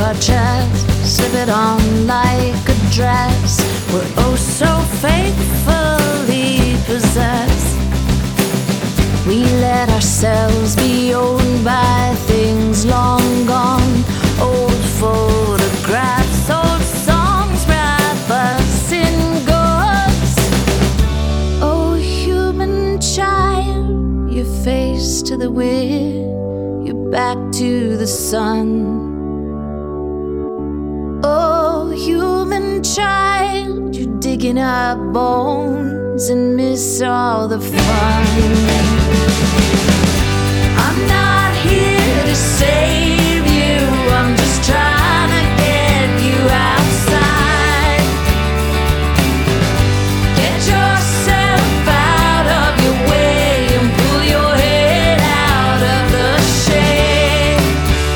our chest, slip it on like a dress. We're oh so faithfully possessed. We let ourselves be owned by things long gone. Old photographs, old songs wrap us in gauze. Oh, human child, your face to the wind, your back to the sun. Oh, human child, you're digging up bones and miss all the fun. I'm not here to save you, I'm just trying to get you outside. Get yourself out of your way and pull your head out of the shade.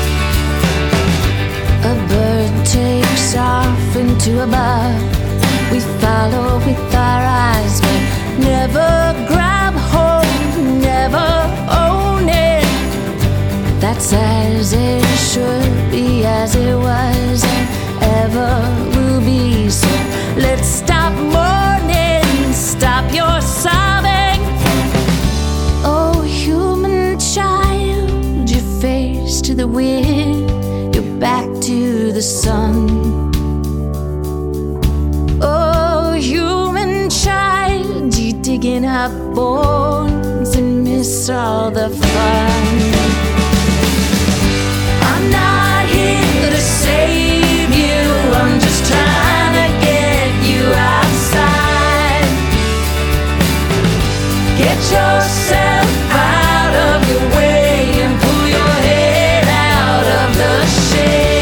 A bird takes off into a bud. We follow with our eyes, but never grab hold, never own it. That's as it should be, as it was, and ever will be. So let's stop mourning, stop your sobbing. Oh, human child, your face to the wind, your back to the sun. Oh, human child, you're digging up bones and miss all the fun. I'm not here to save you, I'm just trying to get you outside. Get yourself out of your way and pull your head out of the shade.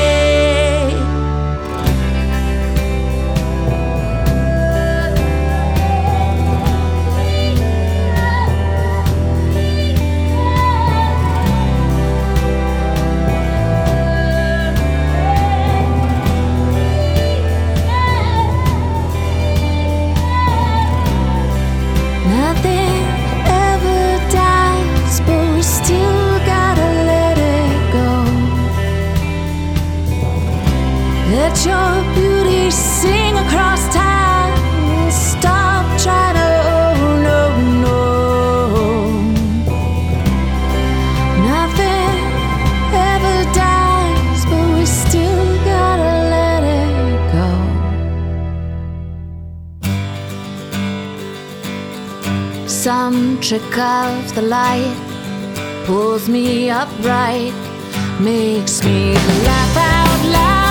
Nothing ever dies, but we still gotta let it go. Let your beauty sing across time and stop trying to, oh no, no. Nothing ever dies, but we still gotta let it go. Some trick of the light pulls me upright, makes me laugh out loud.